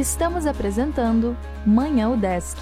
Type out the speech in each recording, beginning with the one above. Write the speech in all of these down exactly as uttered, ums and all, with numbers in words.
Estamos apresentando Manhã UDESC.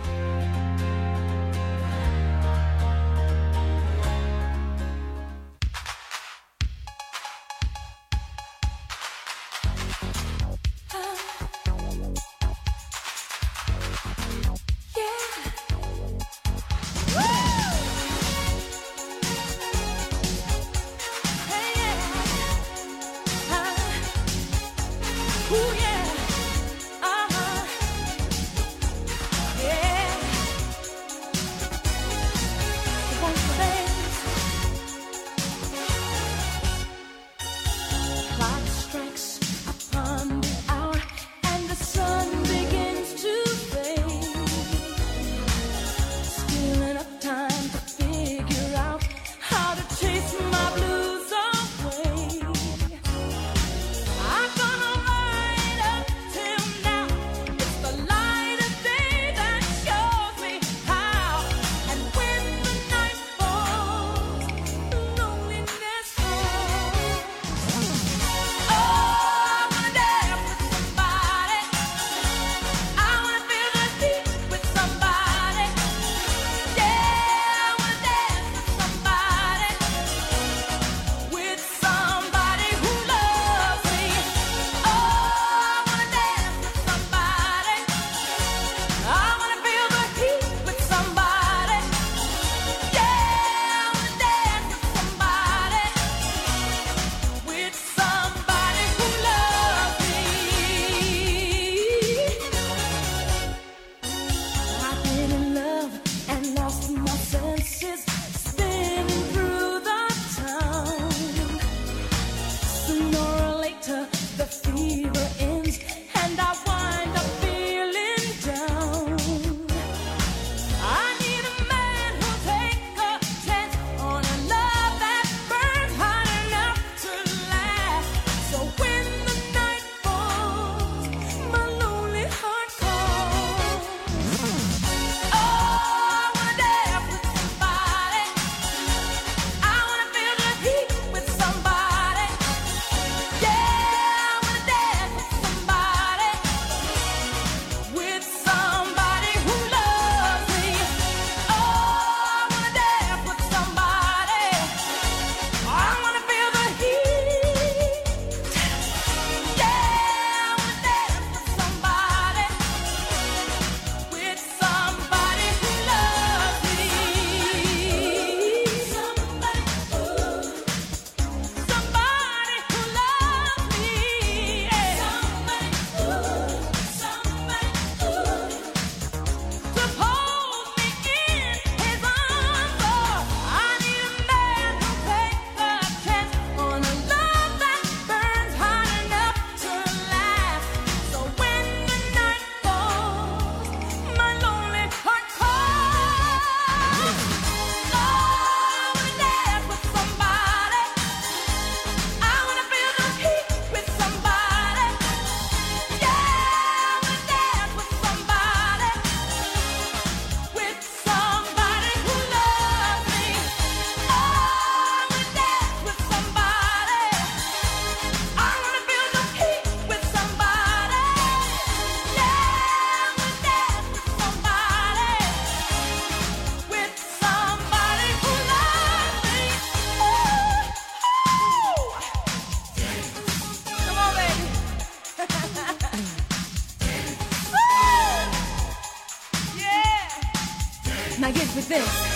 Now get with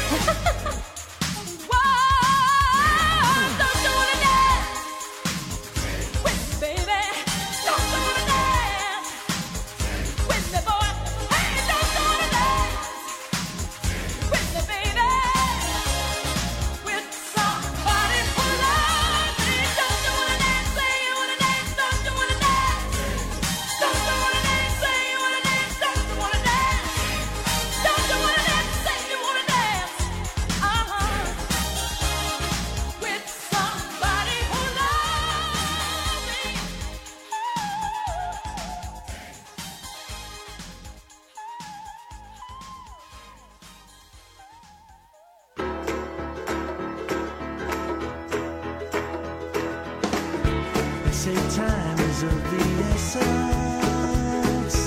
this. Say time is of the essence.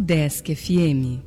Udesc F M.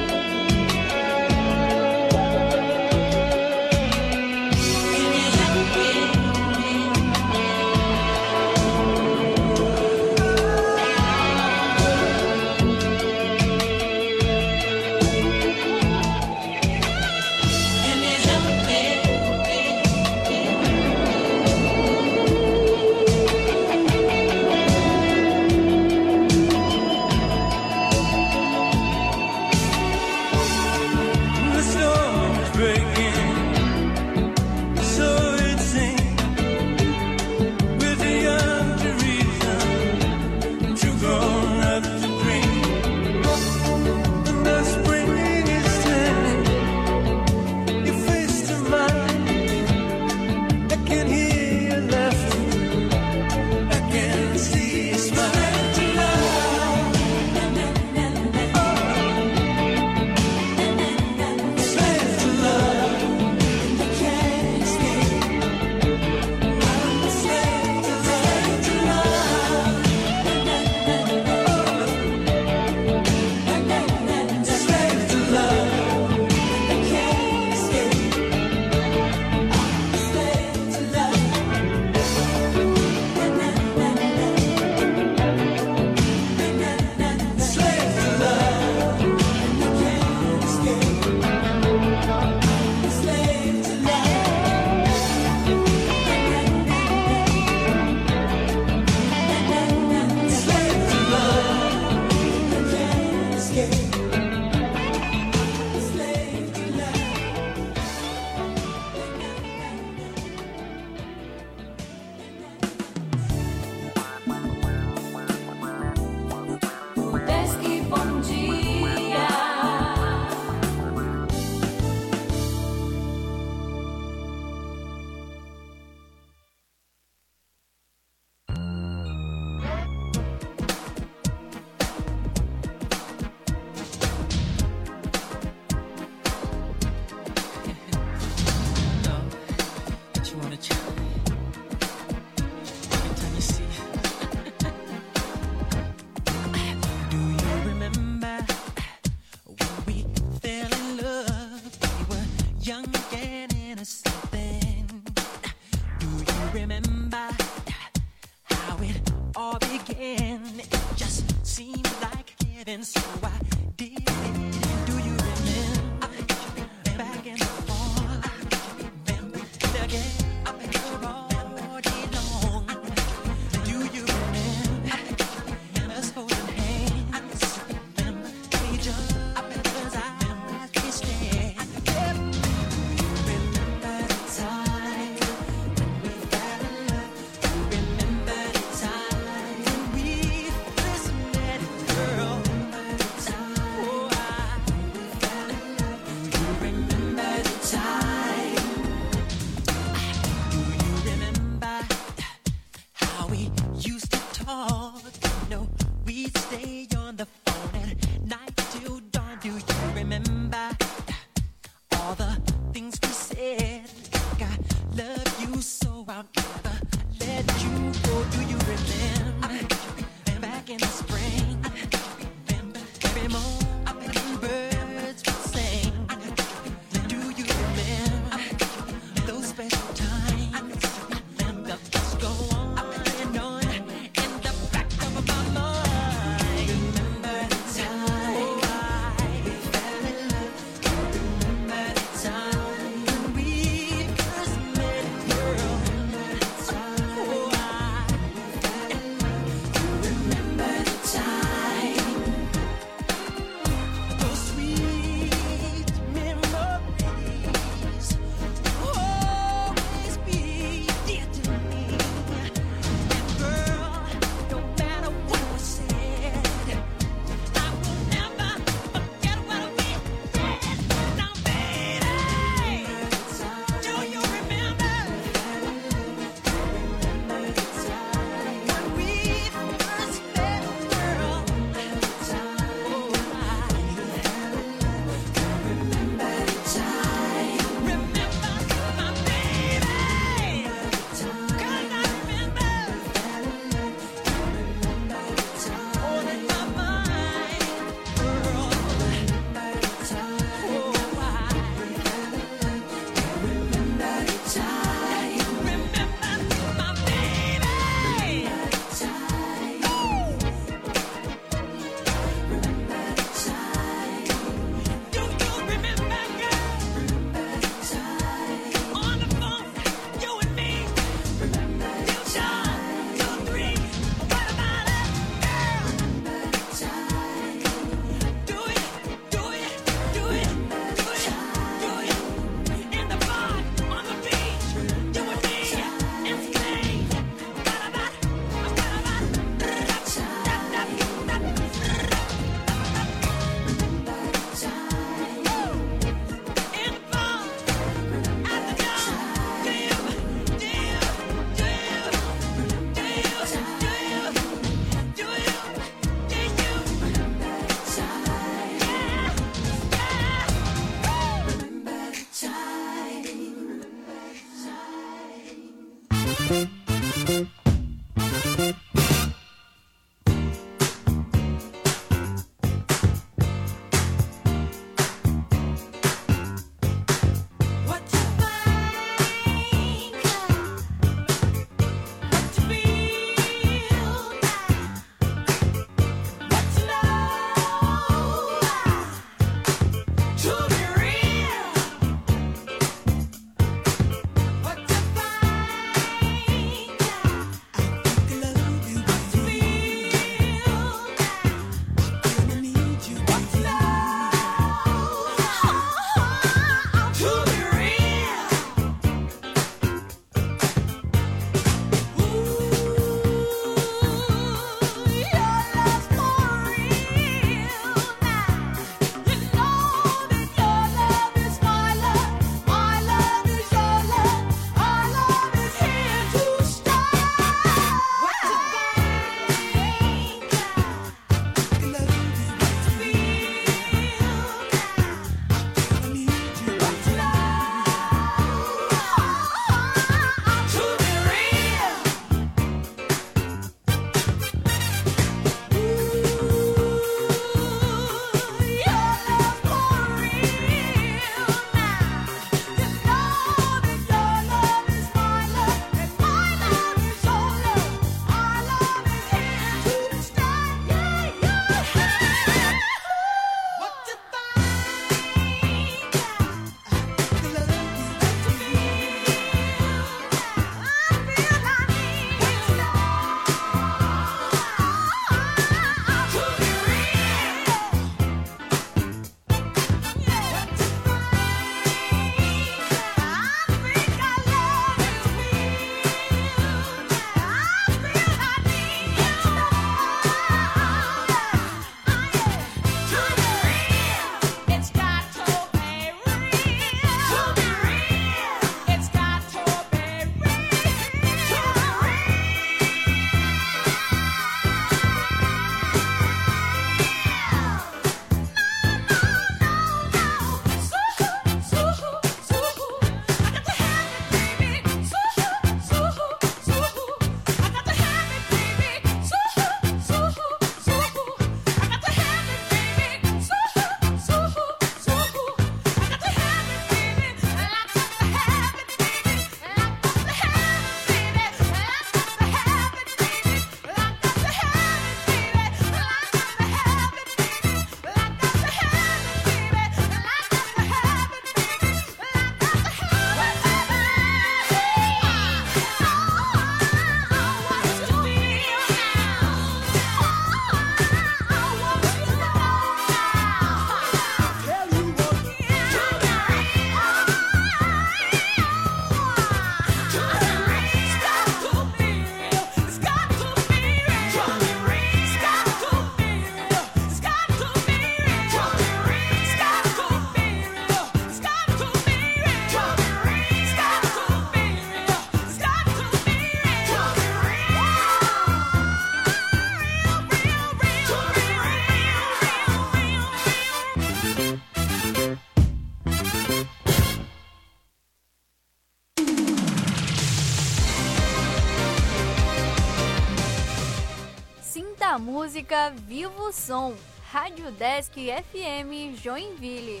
a música Viva o Som, Rádio Desk F M Joinville.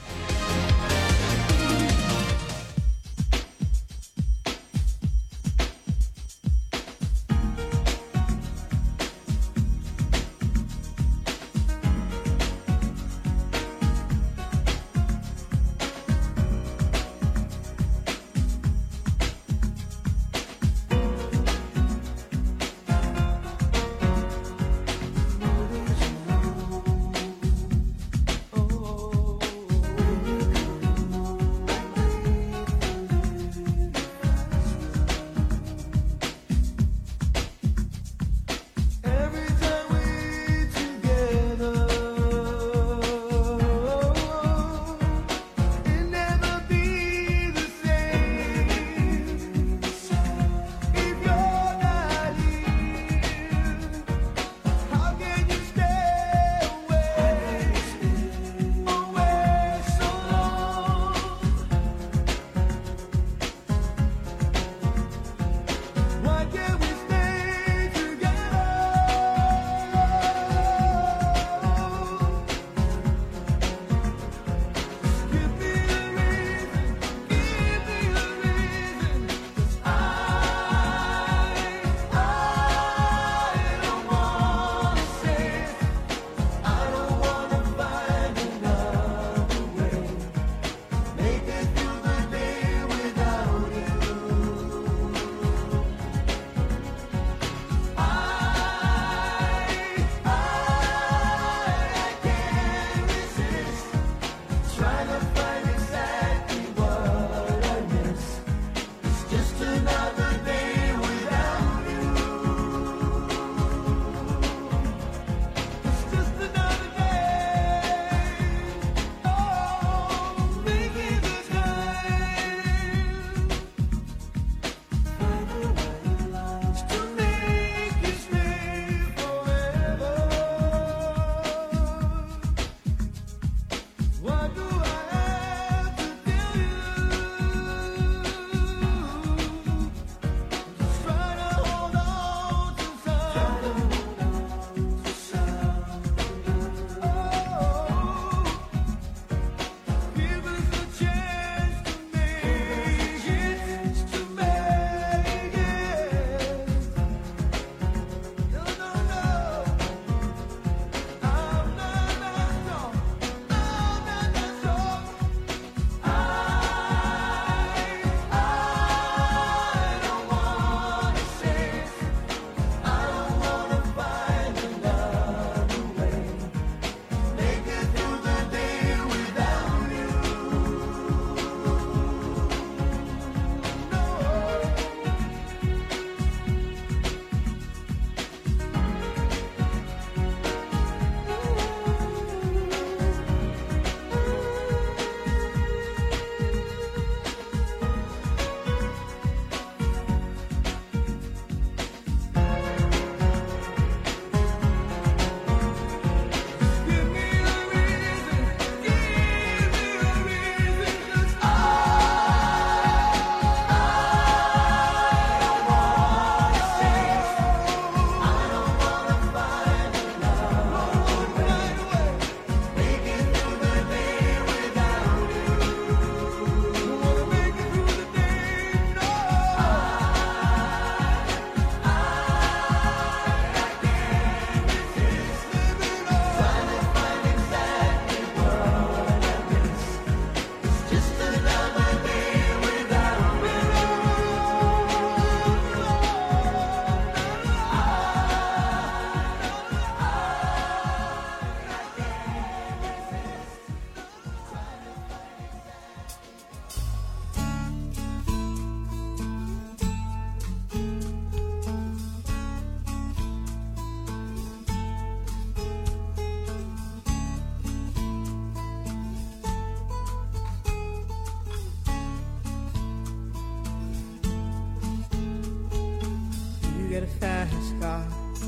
get a fast car.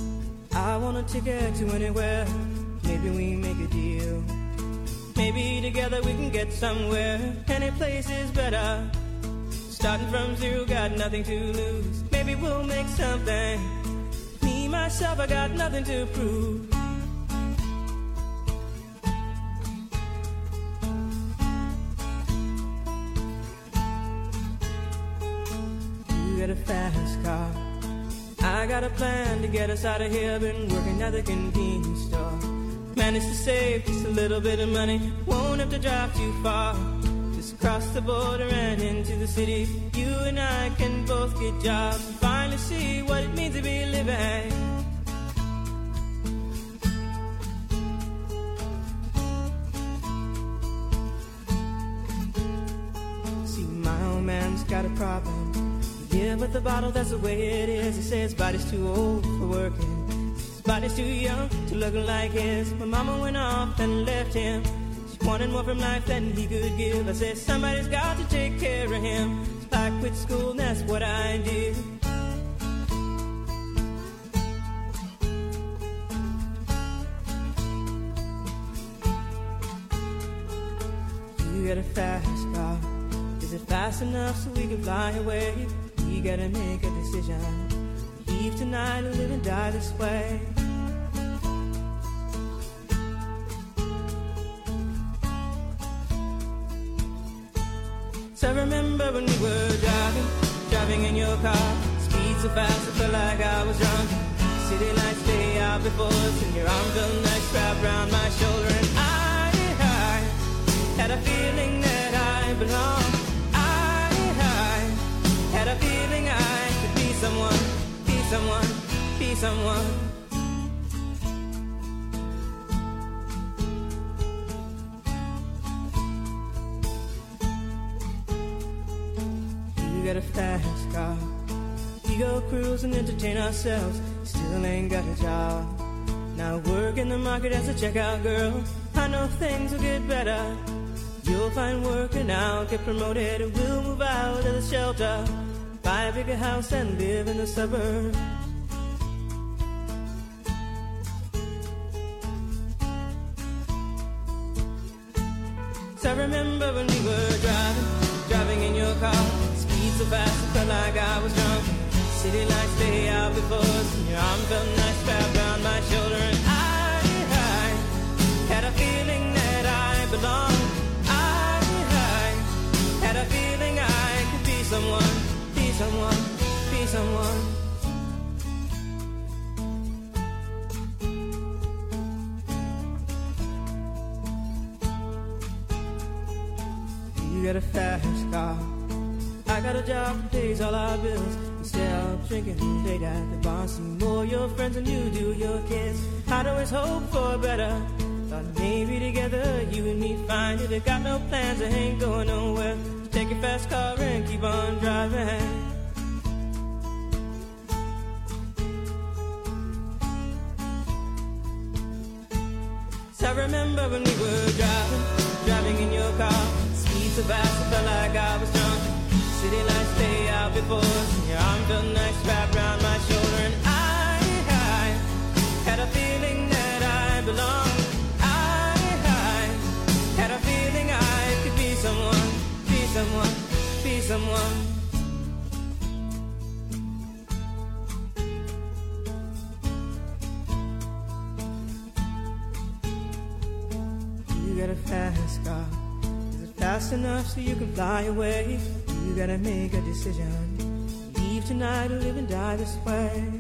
I want a ticket to anywhere. Maybe we make a deal. Maybe together we can get somewhere. Any place is better. Starting from zero, got nothing to lose. Maybe we'll make something. Me, myself myself, I got nothing to prove. You got a fast car, I got a plan to get us out of here. Been working at the convenience store, managed to save just a little bit of money. Won't have to drive too far, just cross the border and into the city. You and I can both get jobs and finally see what it means to be living. See, my old man's got a problem. Yeah, but the bottle, that's the way it is. He says his body's too old for working, his body's too young to look like his. My mama went off and left him, she wanted more from life than he could give. I said somebody's got to take care of him, so I quit school and that's what I did. You got a fast car, is it fast enough so we can fly away? We gotta make a decision, leave tonight or live and die this way. So I remember when we were driving, driving in your car, speed so fast I felt like I was drunk. City lights lay out before us and your arm felt nice wrapped around my shoulder. And I, I had a feeling that I belonged. Had a feeling I could be someone, be someone, be someone. You got a fast car, we go cruise and entertain ourselves. Still ain't got a job, now work in the market as a checkout girl. I know things will get better, you'll find work and I'll get promoted. And we'll move out of the shelter, buy a bigger house and live in the suburbs. So I remember when we were driving, driving in your car, speed so fast I felt like I was drunk. City lights lay out before us and your arm felt nice wrapped around my shoulder. And I, I had a feeling that I belonged. I, I had a feeling I could be someone, be someone, be someone. You got a fast car, I got a job that pays all our bills. Instead of drinking late at the bar, see more your friends than you do your kids. I'd always hope for better, thought maybe together you and me find it. I got no plans, I ain't going nowhere. Take your fast car and keep on driving. So I remember when we were driving, driving in your car, speed so fast I felt like I was drunk. City lights lay out before us and your arm felt nice wrapped around my shoulder. And I, I had a feeling that I belonged. I, I had a feeling I could be someone, be someone, be someone. You got a fast car, is it fast enough so you can fly away? You gotta make a decision, leave tonight or live and die this way.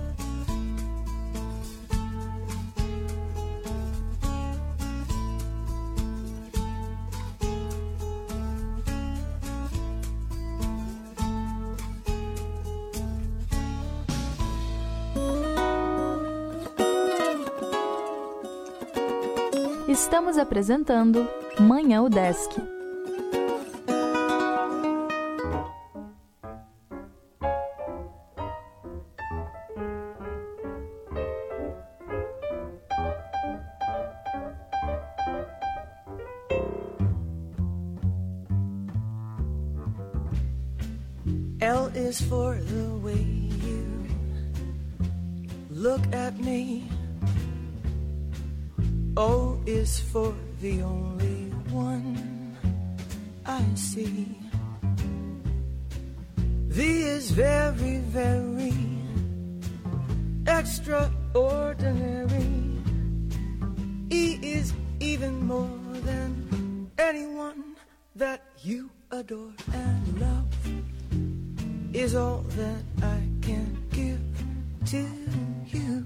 Estamos apresentando Manhã UDESC. L is for the way you look at me. O is for the only one I see. V is very, very extraordinary. He is even more than anyone that you adore, and love is all that I can give to you.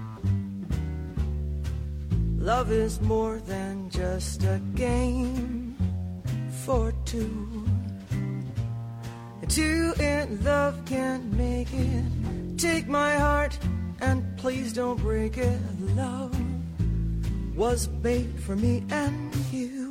Love is more than just a game for two. Two in love can't make it. Take my heart and please don't break it. Love was made for me and you.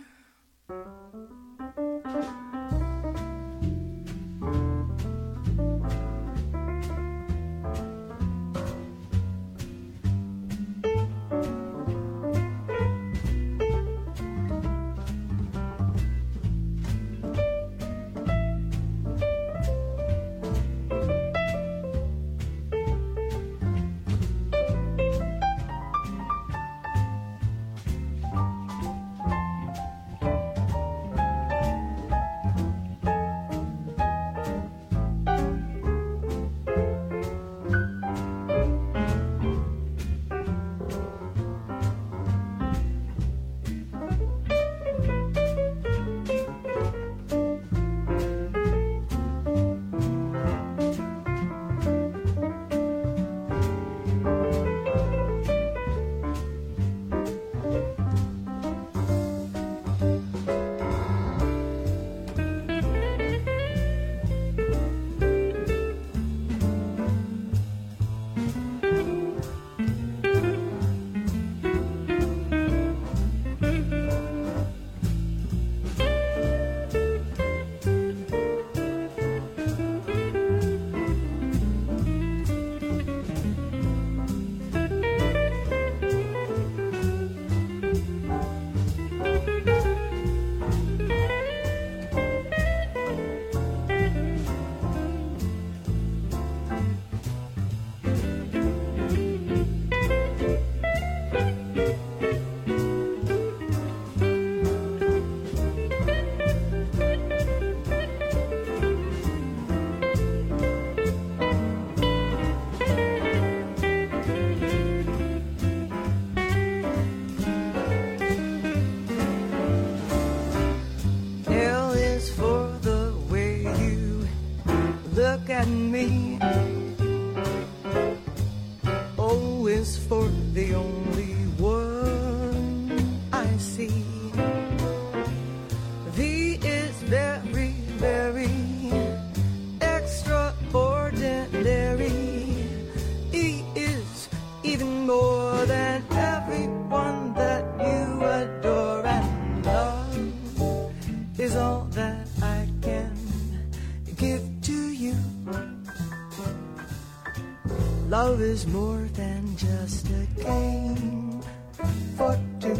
Love is more than just a game for two.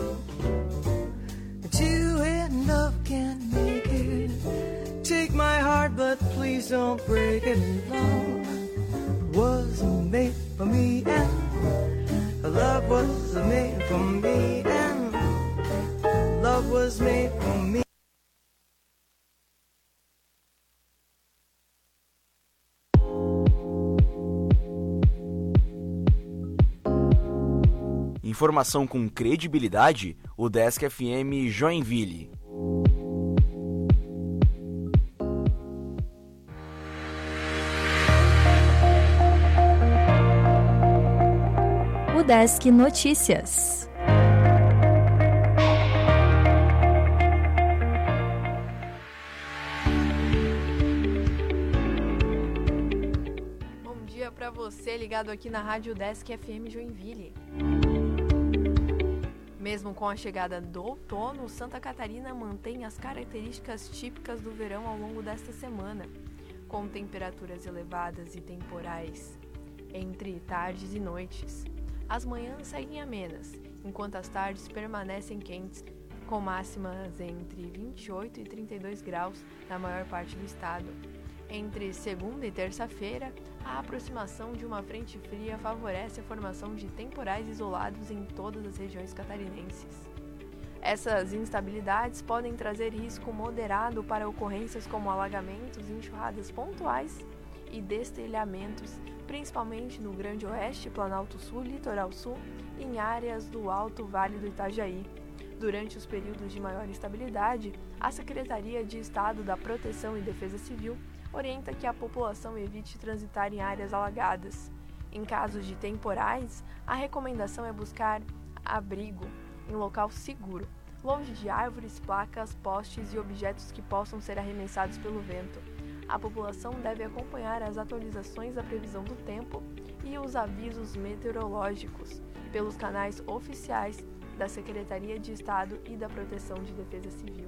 Two in love can't make it. Take my heart, but please don't break it. Love was made for me, and love was made for me, and love was made for me. Informação com credibilidade, o Desk F M Joinville. O Desk Notícias. Bom dia para você ligado aqui na Rádio Desk F M Joinville. Mesmo com a chegada do outono, Santa Catarina mantém as características típicas do verão ao longo desta semana, com temperaturas elevadas e temporais entre tardes e noites. As manhãs seguem amenas, enquanto as tardes permanecem quentes, com máximas entre vinte e oito e trinta e dois graus na maior parte do estado. Entre segunda e terça-feira, a aproximação de uma frente fria favorece a formação de temporais isolados em todas as regiões catarinenses. Essas instabilidades podem trazer risco moderado para ocorrências como alagamentos, enxurradas pontuais e destelhamentos, principalmente no Grande Oeste, Planalto Sul, Litoral Sul e em áreas do Alto Vale do Itajaí. Durante os períodos de maior instabilidade, a Secretaria de Estado da Proteção e Defesa Civil orienta que a população evite transitar em áreas alagadas. Em casos de temporais, a recomendação é buscar abrigo em local seguro, longe de árvores, placas, postes e objetos que possam ser arremessados pelo vento. A população deve acompanhar as atualizações da previsão do tempo e os avisos meteorológicos pelos canais oficiais da Secretaria de Estado e da Proteção de Defesa Civil.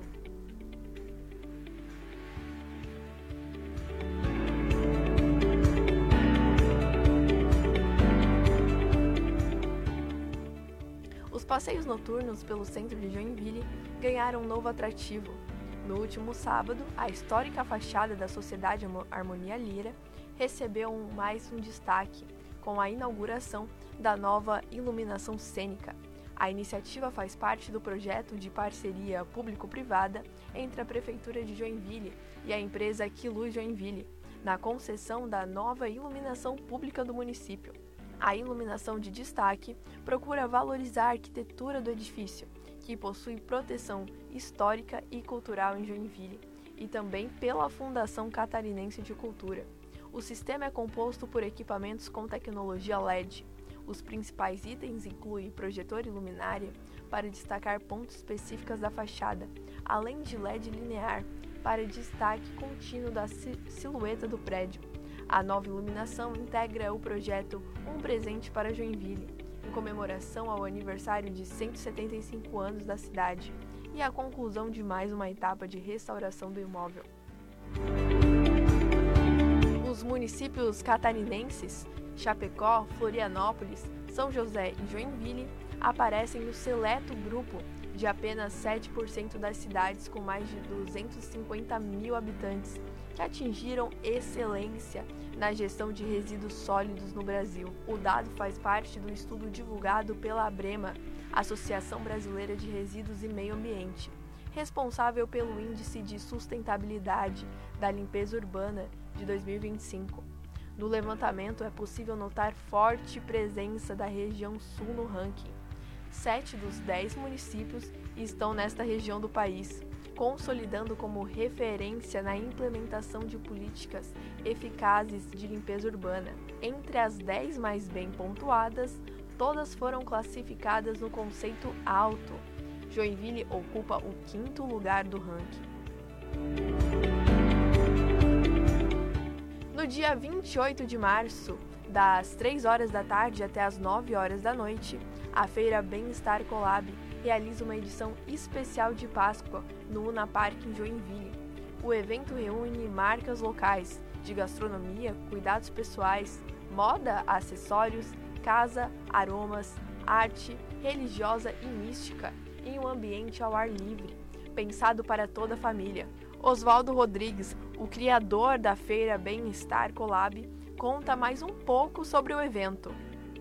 Os passeios noturnos pelo centro de Joinville ganharam um novo atrativo. No último sábado, a histórica fachada da Sociedade Harmonia Lira recebeu mais um destaque, com a inauguração da nova iluminação cênica. A iniciativa faz parte do projeto de parceria público-privada entre a Prefeitura de Joinville e a empresa Quiluz Joinville, na concessão da nova iluminação pública do município. A iluminação de destaque procura valorizar a arquitetura do edifício, que possui proteção histórica e cultural em Joinville, e também pela Fundação Catarinense de Cultura. O sistema é composto por equipamentos com tecnologia L E D. Os principais itens incluem projetor e luminária para destacar pontos específicos da fachada, além de L E D linear para destaque contínuo da silhueta do prédio. A nova iluminação integra o projeto Um Presente para Joinville, em comemoração ao aniversário de cento e setenta e cinco anos da cidade e a conclusão de mais uma etapa de restauração do imóvel. Os municípios catarinenses, Chapecó, Florianópolis, São José e Joinville, aparecem no seleto grupo de apenas sete por cento das cidades com mais de duzentos e cinquenta mil habitantes que atingiram excelência na gestão de resíduos sólidos no Brasil. O dado faz parte do estudo divulgado pela ABREMA, Associação Brasileira de Resíduos e Meio Ambiente, responsável pelo Índice de Sustentabilidade da Limpeza Urbana de dois mil e vinte e cinco. No levantamento é possível notar forte presença da região sul no ranking. Sete dos dez municípios estão nesta região do país, consolidando como referência na implementação de políticas eficazes de limpeza urbana. Entre as dez mais bem pontuadas, todas foram classificadas no conceito alto. Joinville ocupa o quinto lugar do ranking. No dia vinte e oito de março, das três horas da tarde até as nove horas da noite, a Feira Bem-Estar Colab realiza uma edição especial de Páscoa no Una Park em Joinville. O evento reúne marcas locais de gastronomia, cuidados pessoais, moda, acessórios, casa, aromas, arte, religiosa e mística em um ambiente ao ar livre, pensado para toda a família. Oswaldo Rodrigues, o criador da Feira Bem-Estar Colab, conta mais um pouco sobre o evento.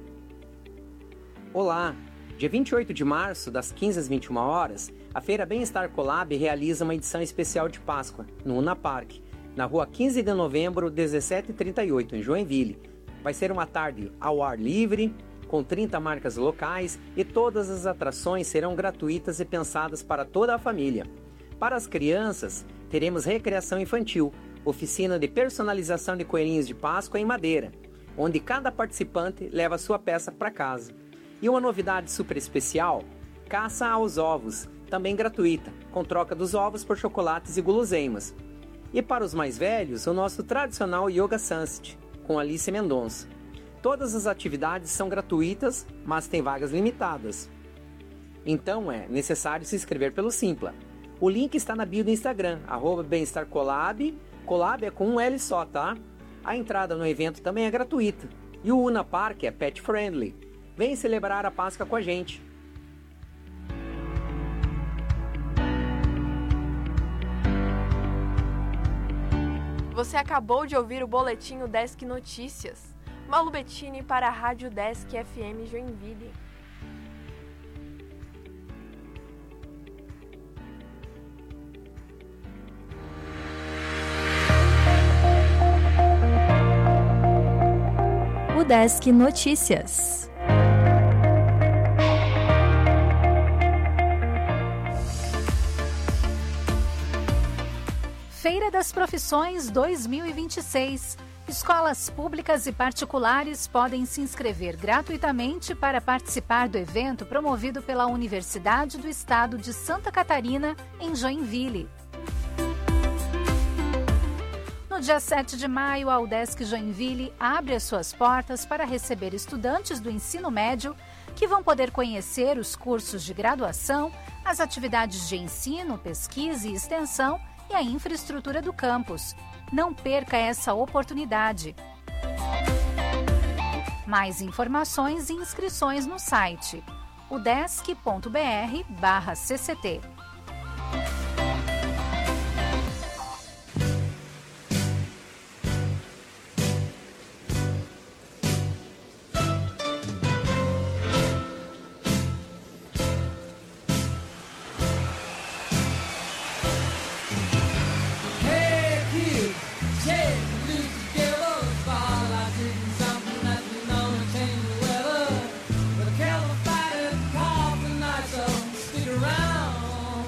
Olá! Dia vinte e oito de março, das quinze às vinte e uma horas, a Feira Bem-Estar Colab realiza uma edição especial de Páscoa, no Una Park, na rua quinze de novembro, dezessete e trinta e oito, em Joinville. Vai ser uma tarde ao ar livre, com trinta marcas locais, e todas as atrações serão gratuitas e pensadas para toda a família. Para as crianças, teremos recreação infantil, oficina de personalização de coelhinhos de Páscoa em madeira, onde cada participante leva sua peça para casa. E uma novidade super especial, caça aos ovos, também gratuita, com troca dos ovos por chocolates e guloseimas. E para os mais velhos, o nosso tradicional Yoga Sunset, com Alice Mendonça. Todas as atividades são gratuitas, mas tem vagas limitadas. Então é necessário se inscrever pelo Simpla. O link está na bio do Instagram, arroba Bem-Estar Colab. Colab é com um L só, tá? A entrada no evento também é gratuita. E o Una Park é pet friendly. Vem celebrar a Páscoa com a gente. Você acabou de ouvir o boletim Desk Notícias. Malu Bettini para a Rádio Desk F M Joinville. Udesc Notícias. Feira das Profissões dois mil e vinte e seis. Escolas públicas e particulares podem se inscrever gratuitamente para participar do evento promovido pela Universidade do Estado de Santa Catarina, em Joinville. No dia sete de maio, a Udesc Joinville abre as suas portas para receber estudantes do ensino médio que vão poder conhecer os cursos de graduação, as atividades de ensino, pesquisa e extensão e a infraestrutura do campus. Não perca essa oportunidade. Mais informações e inscrições no site udesc ponto br barra C C T. Around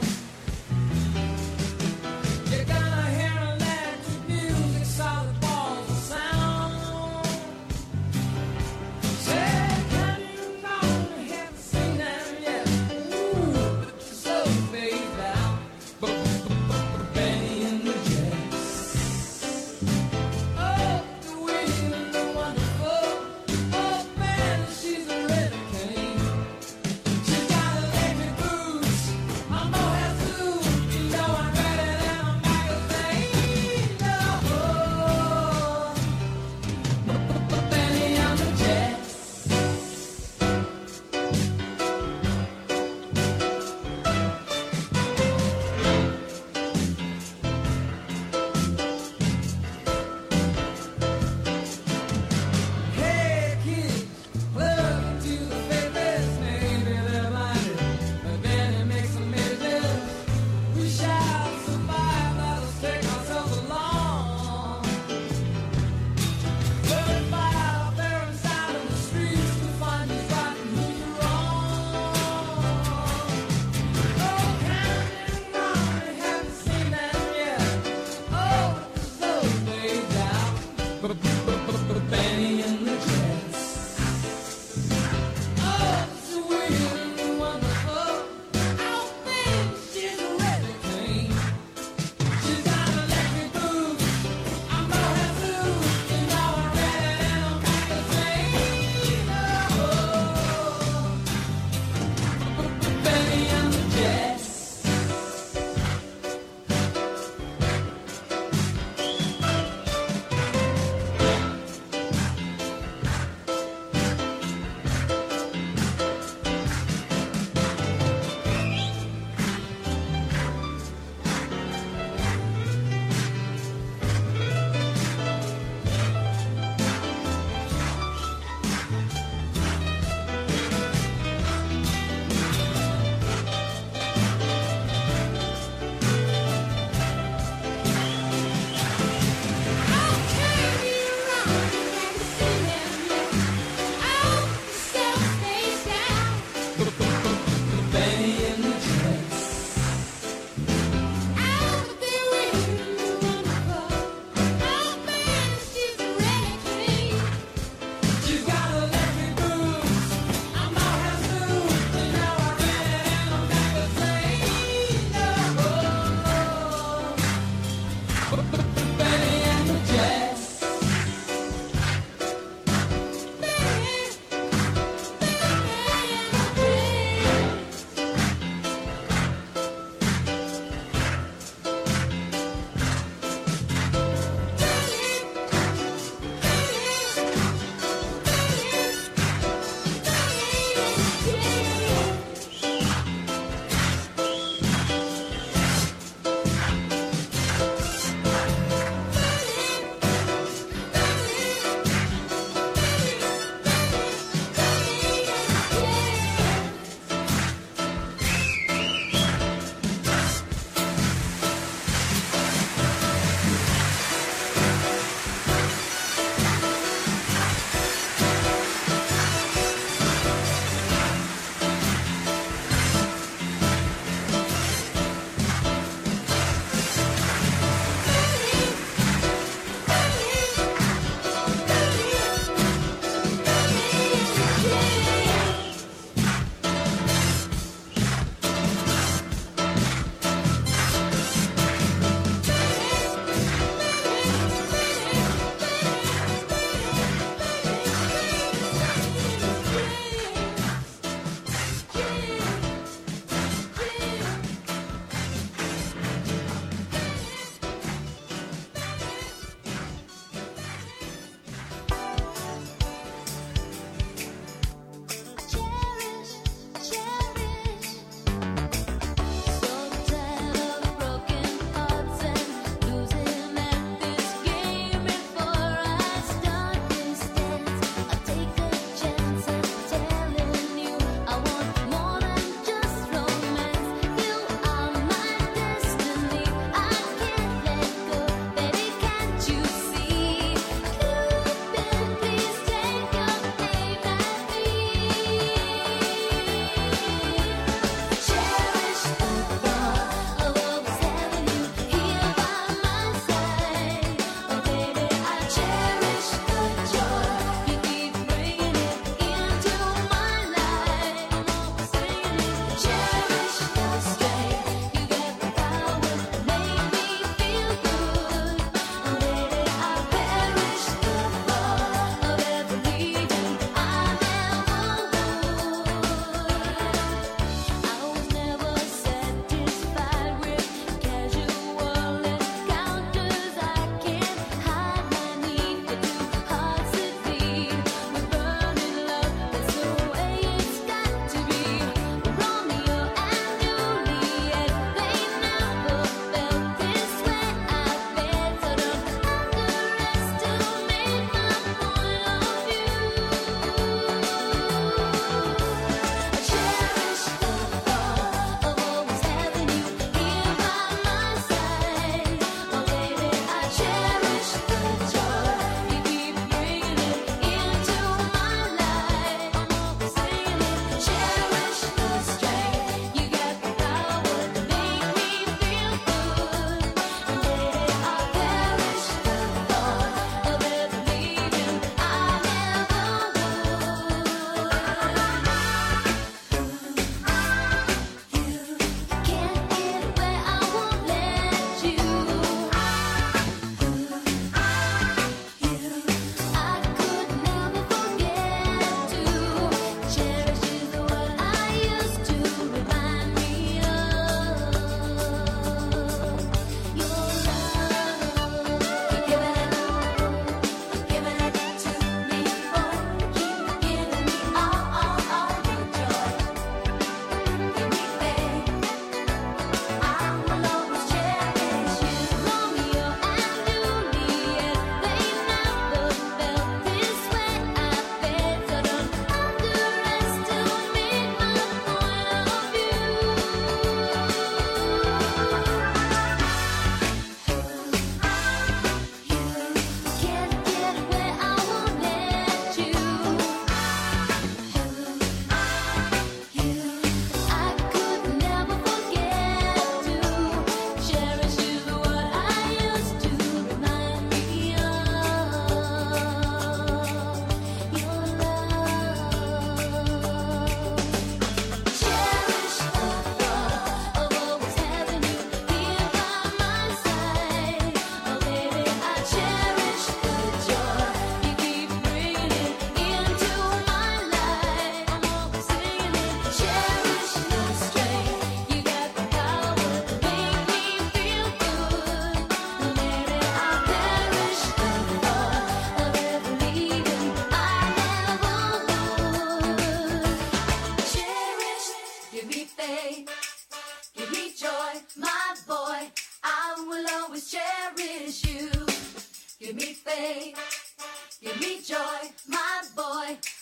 I